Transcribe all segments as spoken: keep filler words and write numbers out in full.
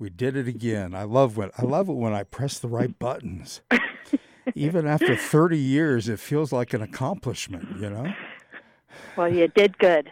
We did it again. I love when I love it when I press the right buttons. Even after thirty years, it feels like an accomplishment, you know? Well, you did good.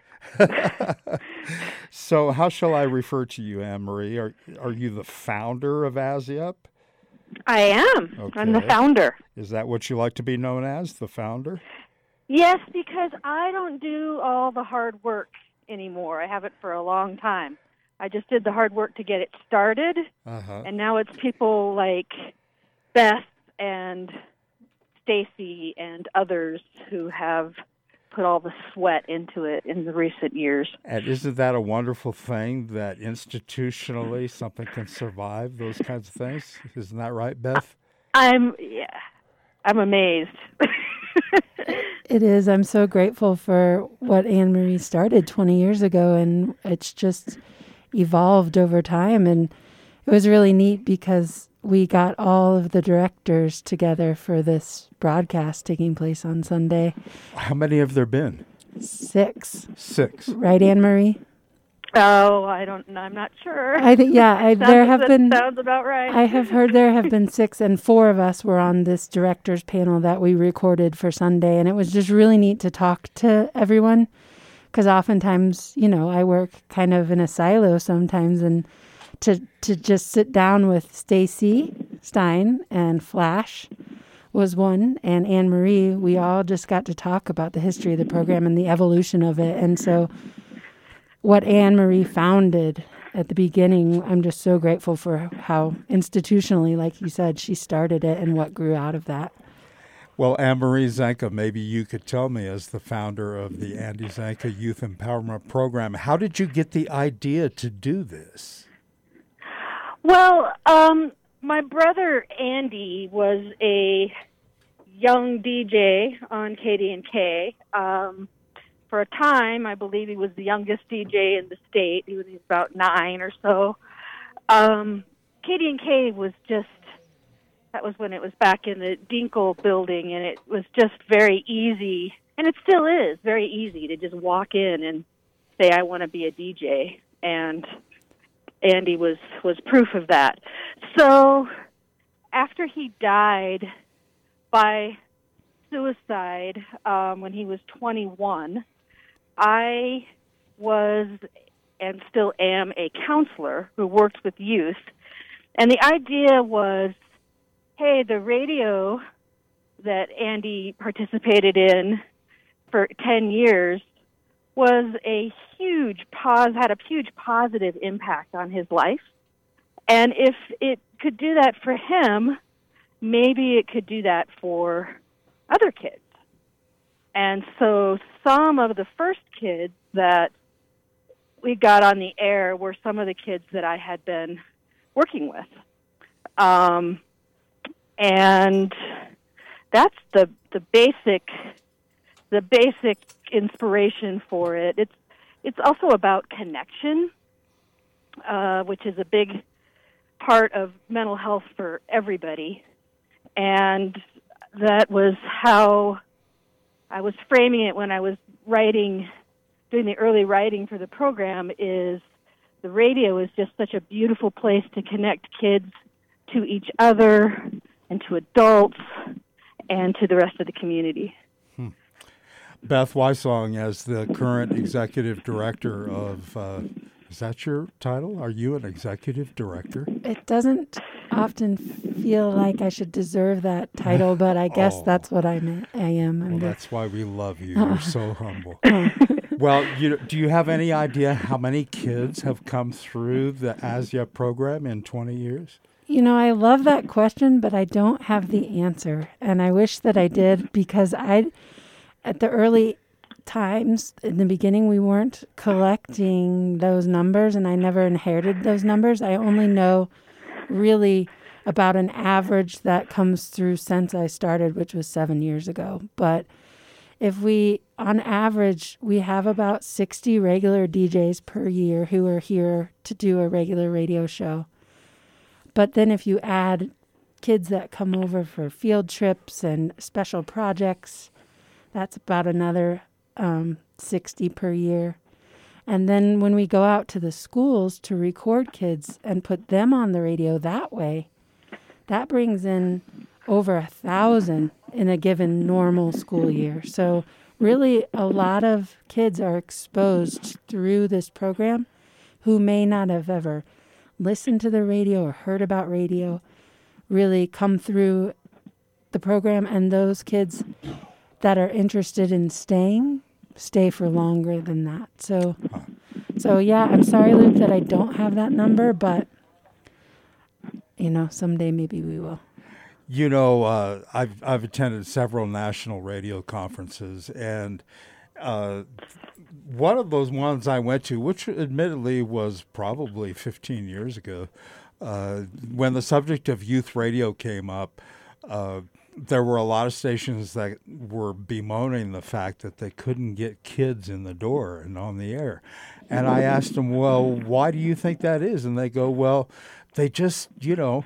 So how shall I refer to you, Anne-Marie? Are, are you the founder of ASIUP? I am. Okay. I'm the founder. Is that what you like to be known as, the founder? Yes, because I don't do all the hard work anymore. I haven't for a long time. I just did the hard work to get it started, Uh-huh. and now it's people like Beth and Stacy and others who have put all the sweat into it in the recent years. And isn't that a wonderful thing that institutionally something can survive those kinds of things? Isn't that right, Beth? I'm yeah, I'm amazed. It is. I'm so grateful for what Anne-Marie started twenty years ago, and it's just evolved over time. And it was really neat because we got all of the directors together for this broadcast taking place on Sunday. How many have there been? Six. Six. Right, Anne-Marie? Oh, I don't. I'm not sure. I think yeah. I, sounds, there have that been. Sounds about right. I have heard there have been six, and four of us were on this directors panel that we recorded for Sunday, and it was just really neat to talk to everyone, because oftentimes, you know, I work kind of in a silo sometimes, and to to just sit down with Stacy Stein and Flash was one, and Anne-Marie, we all just got to talk about the history of the program and the evolution of it, and so. What Anne-Marie founded at the beginning, I'm just so grateful for how institutionally, like you said, she started it and what grew out of that. Well, Anne-Marie Zanka, maybe you could tell me, as the founder of the Andy Zanka Youth Empowerment Program, how did you get the idea to do this? Well, um, my brother Andy was a young D J on K D and K. Um, For a time, I believe he was the youngest D J in the state. He was about nine or so. Um, K D and K was just, that was when it was back in the Dinkle building, and it was just very easy, and it still is very easy to just walk in and say, I want to be a D J. And Andy was, was proof of that. So after he died by suicide um, when he was twenty-one, I was and still am a counselor who worked with youth. And the idea was, hey, the radio that Andy participated in for ten years was a huge pos had a huge positive impact on his life. And if it could do that for him, maybe it could do that for other kids. And so some of the first kids that we got on the air were some of the kids that I had been working with. Um, and that's the the basic the basic inspiration for it. It's it's also about connection, uh, which is a big part of mental health for everybody. And that was how I was framing it when I was writing, doing the early writing for the program, is the radio is just such a beautiful place to connect kids to each other and to adults and to the rest of the community. Hmm. Beth Wysong, as the current executive director of, uh, is that your title? Are you an executive director? It doesn't often feel like I should deserve that title, but I guess oh. that's what I'm, I am. I'm Well, the, that's why we love you. You're so humble. Well, you, do you have any idea how many kids have come through the ASIUP program in twenty years? You know, I love that question, but I don't have the answer. And I wish that I did, because I, at the early times in the beginning, we weren't collecting those numbers, and I never inherited those numbers. I only know really about an average that comes through since I started, which was seven years ago. But if we, on average, we have about sixty regular D Js per year who are here to do a regular radio show. But then if you add kids that come over for field trips and special projects, that's about another um, sixty per year. And then when we go out to the schools to record kids and put them on the radio that way, that brings in over a thousand in a given normal school year. So really a lot of kids are exposed through this program who may not have ever listened to the radio or heard about radio, really come through the program. And those kids that are interested in staying, stay for longer than that. So, so yeah, I'm sorry, Luke, that I don't have that number, but, you know, someday maybe we will. You know, uh, I've I've attended several national radio conferences, and uh, one of those ones I went to, which admittedly was probably fifteen years ago, uh, when the subject of youth radio came up, uh, there were a lot of stations that were bemoaning the fact that they couldn't get kids in the door and on the air. And I asked them, well, why do you think that is? And they go, well, they just, you know,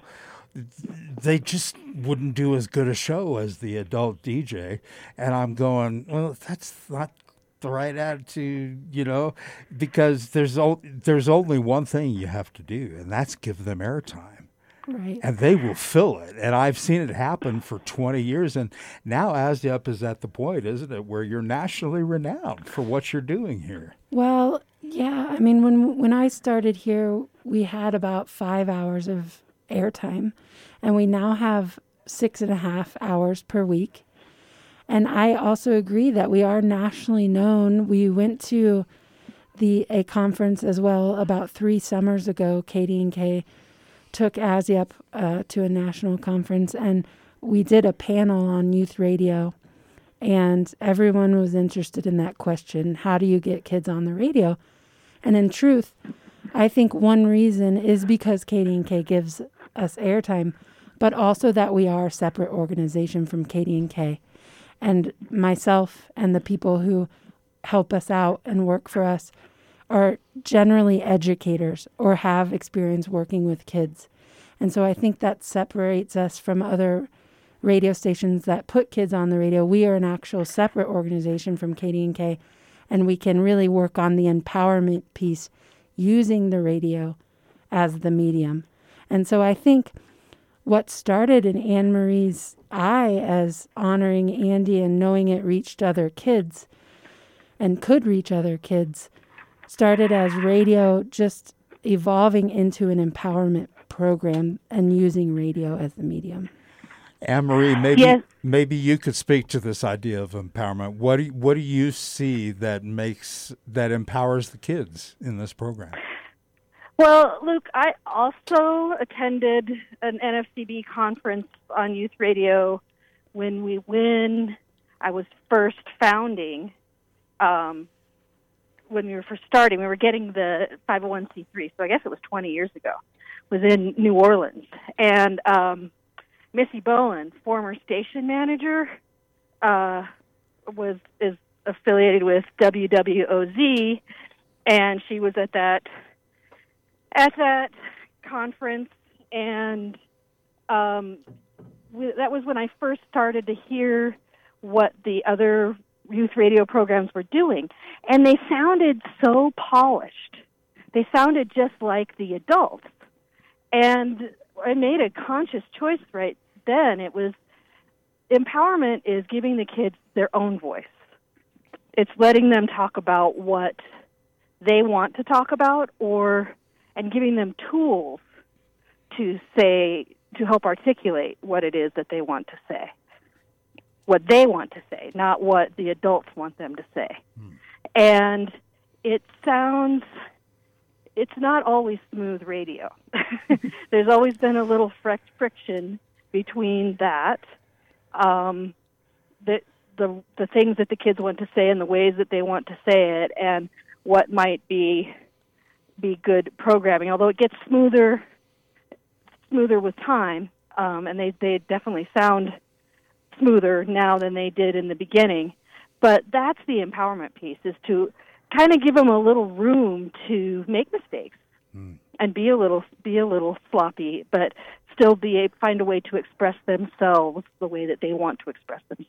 they just wouldn't do as good a show as the adult D J. And I'm going, well, that's not the right attitude, you know, because there's o- there's only one thing you have to do, and that's give them airtime. Right. And they will fill it. And I've seen it happen for twenty years. And now ASDEP is at the point, isn't it, where you're nationally renowned for what you're doing here. Well, yeah. I mean, when when I started here, we had about five hours of airtime, and we now have six and a half hours per week. And I also agree that we are nationally known. We went to the a conference as well about three summers ago. K D and K took ASDEP uh, to a national conference, and we did a panel on youth radio, and everyone was interested in that question: how do you get kids on the radio? And in truth, I think one reason is because K D and K gives us airtime, but also that we are a separate organization from K D and K. And myself and the people who help us out and work for us are generally educators or have experience working with kids. And so I think that separates us from other radio stations that put kids on the radio. We are an actual separate organization from K D and K, and we can really work on the empowerment piece using the radio as the medium. And so I think what started in Anne Marie's eye as honoring Andy and knowing it reached other kids and could reach other kids started as radio just evolving into an empowerment program and using radio as the medium. Anne-Marie, maybe Yes. maybe you could speak to this idea of empowerment. What do you, what do you see that makes that empowers the kids in this program? Well, Luke, I also attended an N F C B conference on youth radio when we when I was first founding. Um, when we were first starting, we were getting the five oh one c three, so I guess it was twenty years ago. It was in New Orleans, and um, Missy Bowen, former station manager, uh, was is affiliated with W W O Z, and she was at that. at that conference, and um, we, that was when I first started to hear what the other youth radio programs were doing. And they sounded so polished. They sounded just like the adults. And I made a conscious choice right then. It was empowerment is giving the kids their own voice. It's letting them talk about what they want to talk about, or and giving them tools to say, to help articulate what it is that they want to say, what they want to say, not what the adults want them to say. Hmm. And it sounds, it's not always smooth radio. There's always been a little fric- friction between that, um, the, the, the things that the kids want to say and the ways that they want to say it, and what might be be good programming, although it gets smoother smoother with time, um, and they, they definitely sound smoother now than they did in the beginning. But that's the empowerment piece, is to kind of give them a little room to make mistakes mm. and be a little be a little sloppy, but still be able, find a way to express themselves the way that they want to express themselves.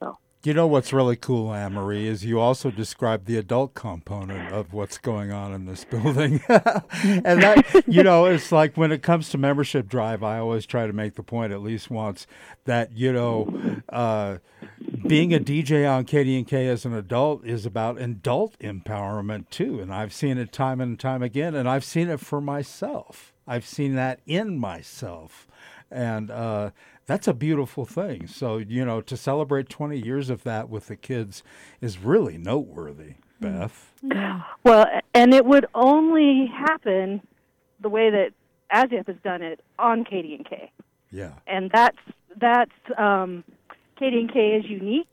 You know what's really cool, Anne Marie, is you also described the adult component of what's going on in this building. And that, you know, it's like when it comes to membership drive, I always try to make the point at least once that, you know, uh, being a D J on K D N K as an adult is about adult empowerment too. And I've seen it time and time again, and I've seen it for myself. I've seen that in myself. And uh, that's a beautiful thing. So, you know, to celebrate twenty years of that with the kids is really noteworthy, Beth. Yeah. Well, and it would only happen the way that ASIAP has done it on K D N K. Yeah. And that's, that's um, K D N K is unique,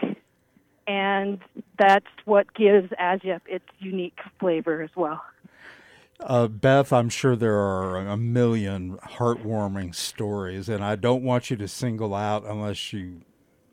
and that's what gives ASIAP its unique flavor as well. Uh, Beth, I'm sure there are a million heartwarming stories, and I don't want you to single out unless you,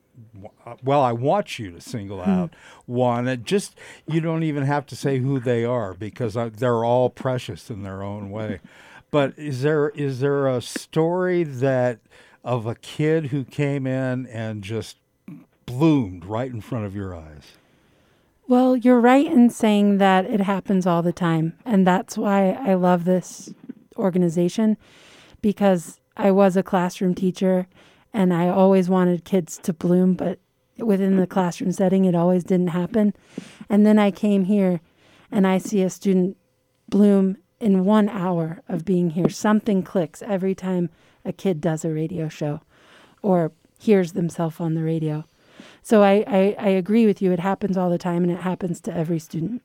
well, I want you to single out one. It just, you don't even have to say who they are because I, they're all precious in their own way. But is there is there a story that of a kid who came in and just bloomed right in front of your eyes? Well, you're right in saying that it happens all the time. And that's why I love this organization, because I was a classroom teacher and I always wanted kids to bloom, but within the classroom setting, it always didn't happen. And then I came here and I see a student bloom in one hour of being here. Something clicks every time a kid does a radio show or hears themselves on the radio. So I, I, I agree with you. It happens all the time, and it happens to every student.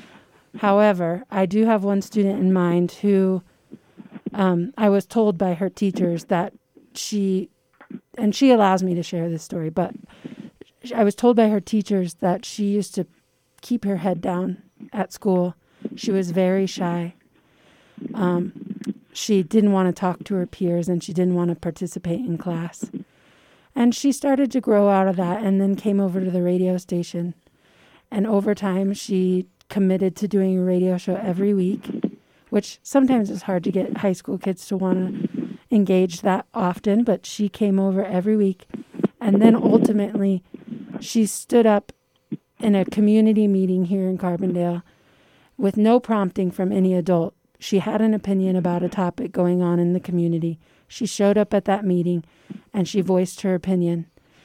However, I do have one student in mind who um, I was told by her teachers that she, and she allows me to share this story, but I was told by her teachers that she used to keep her head down at school. She was very shy. Um, she didn't want to talk to her peers, and she didn't want to participate in class. And she started to grow out of that and then came over to the radio station. And over time, she committed to doing a radio show every week, which sometimes is hard to get high school kids to want to engage that often, but she came over every week. And then ultimately, she stood up in a community meeting here in Carbondale with no prompting from any adult. She had an opinion about a topic going on in the community. She showed up at that meeting and she voiced her opinion.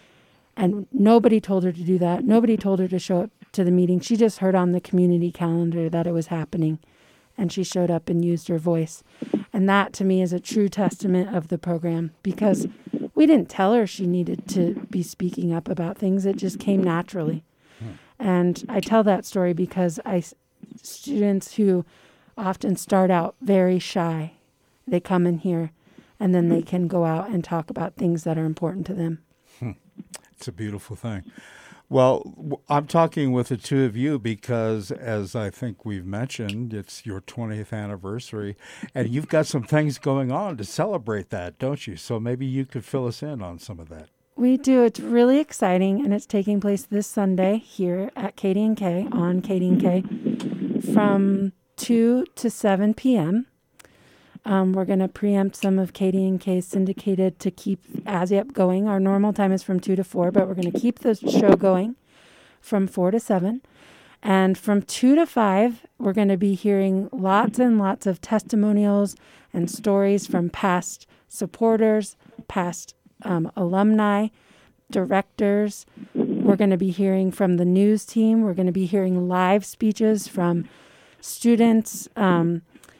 And nobody told her to do that. Nobody told her to show up to the meeting. She just heard on the community calendar that it was happening. And she showed up and used her voice. And that, to me, is a true testament of the program, because we didn't tell her she needed to be speaking up about things. It just came naturally. Hmm. And I tell that story because I, students who often start out very shy, they come in here and then they can go out and talk about things that are important to them. Hmm. It's a beautiful thing. Well, I'm talking with the two of you because, as I think we've mentioned, it's your twentieth anniversary, and you've got some things going on to celebrate that, don't you? So maybe you could fill us in on some of that. We do. It's really exciting, and it's taking place this Sunday here at K D N K, on K D N K, from two to seven p.m. Um, we're going to preempt some of K D N K's syndicated to keep ASIAP going. Our normal time is from two to four, but we're going to keep the show going from four to seven. And from two to five, we're going to be hearing lots and lots of testimonials and stories from past supporters, past um, alumni, directors. We're going to be hearing from the news team. We're going to be hearing live speeches from students. Um,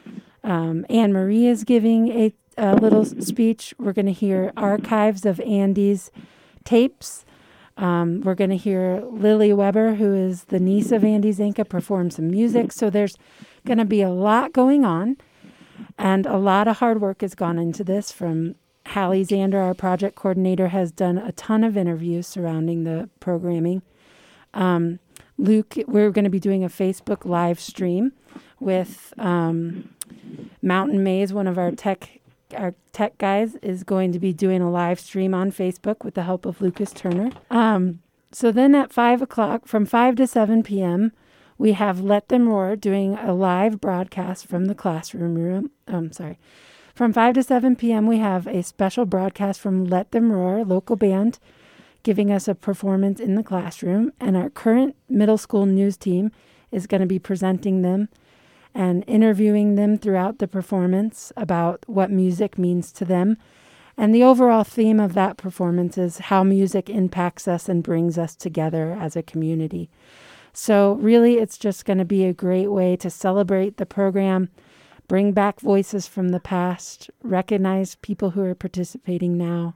Um, Anne Marie is giving a, a little speech. We're going to hear archives of Andy's tapes. Um, we're going to hear Lily Weber, who is the niece of Andy Zanka, perform some music. So there's going to be a lot going on, and a lot of hard work has gone into this. From Hallie Zander, our project coordinator, has done a ton of interviews surrounding the programming. Um, Luke, we're going to be doing a Facebook live stream with um, Mountain Maze, one of our tech our tech guys, is going to be doing a live stream on Facebook with the help of Lucas Turner. Um, so then at five o'clock, from five to seven p.m., we have Let Them Roar doing a live broadcast from the classroom room. Um, sorry. From five to seven p.m., we have a special broadcast from Let Them Roar, local band, giving us a performance in the classroom. And our current middle school news team is going to be presenting them and interviewing them throughout the performance about what music means to them. And the overall theme of that performance is how music impacts us and brings us together as a community. So really, it's just going to be a great way to celebrate the program, bring back voices from the past, recognize people who are participating now.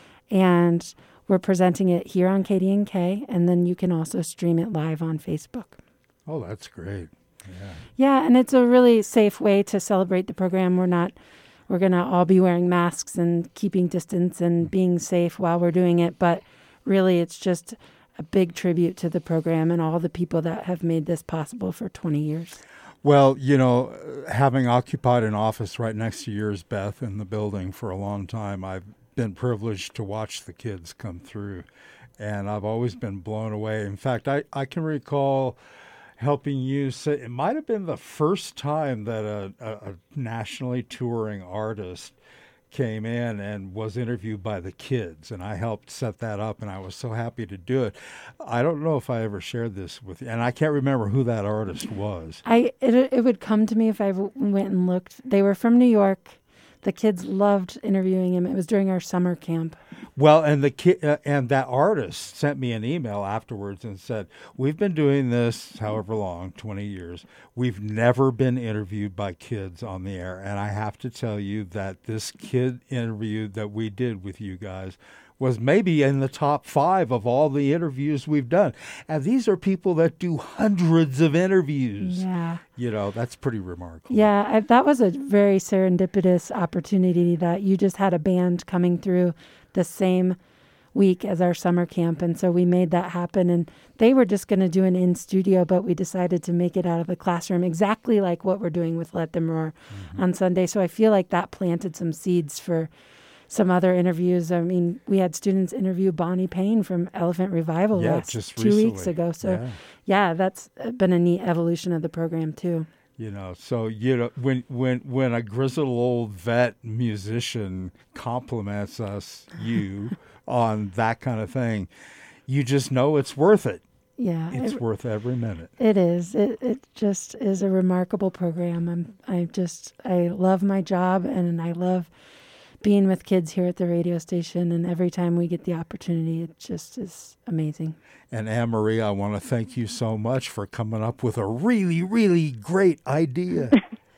And we're presenting it here on K D N K, and then you can also stream it live on Facebook. Oh, that's great. Yeah. Yeah, and it's a really safe way to celebrate the program. We're not, we're going to all be wearing masks and keeping distance and being safe while we're doing it, but really it's just a big tribute to the program and all the people that have made this possible for twenty years. Well, you know, having occupied an office right next to yours, Beth, in the building for a long time, I've been privileged to watch the kids come through, and I've always been blown away. In fact, I, I can recall helping you say it might have been the first time that a, a, a nationally touring artist came in and was interviewed by the kids, and I helped set that up, and I was so happy to do it. I don't know if I ever shared this with you, and I can't remember who that artist was. I it, it would come to me if I w- went and looked. They were from New York. The kids loved interviewing him. It was during our summer camp. Well, and the ki- uh, and that artist sent me an email afterwards and said, "We've been doing this however long, twenty years. We've never been interviewed by kids on the air, and I have to tell you that this kid interview that we did with you guys was maybe in the top five of all the interviews we've done. And these are people that do hundreds of interviews. Yeah. You know, that's pretty remarkable. Yeah, I, that was a very serendipitous opportunity that you just had a band coming through the same week as our summer camp. And so we made that happen. And they were just going to do an in-studio, but we decided to make it out of the classroom, exactly like what we're doing with Let Them Roar mm-hmm. on Sunday. So I feel like that planted some seeds for some other interviews. I mean, we had students interview Bonnie Payne from Elephant Revival yeah, like just two recently. weeks ago. So, yeah. yeah, that's been a neat evolution of the program, too. You know, so, you know, when when when a grizzled old vet musician compliments us, you, on that kind of thing, you just know it's worth it. Yeah. It's it, worth every minute. It is. It it just is a remarkable program. I'm I just I love my job, and I love being with kids here at the radio station, and every time we get the opportunity, it just is amazing. And Anne Marie, I want to thank you so much for coming up with a really, really great idea.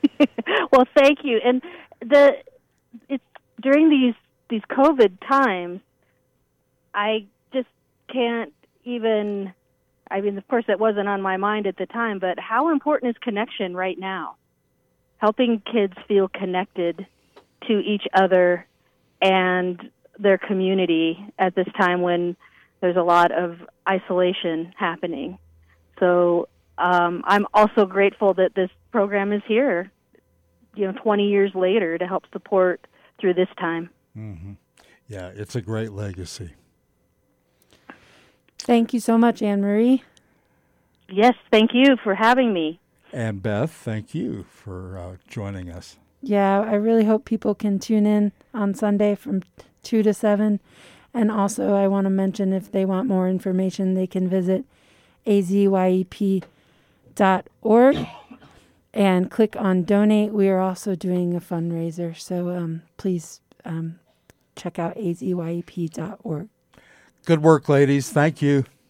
Well, thank you. And the it's during these these COVID times, I just can't even. I mean, of course, that wasn't on my mind at the time, but how important is connection right now? Helping kids feel connected to each other and their community at this time when there's a lot of isolation happening. So um, I'm also grateful that this program is here, you know, twenty years later to help support through this time. Mm-hmm. Yeah, it's a great legacy. Thank you so much, Anne Marie. Yes, thank you for having me. And Beth, thank you for uh, joining us. Yeah, I really hope people can tune in on Sunday from two to seven. And also, I want to mention if they want more information, they can visit a z y e p dot org and click on donate. We are also doing a fundraiser, so um, please um, check out a z y e p dot org. Good work, ladies. Thank you.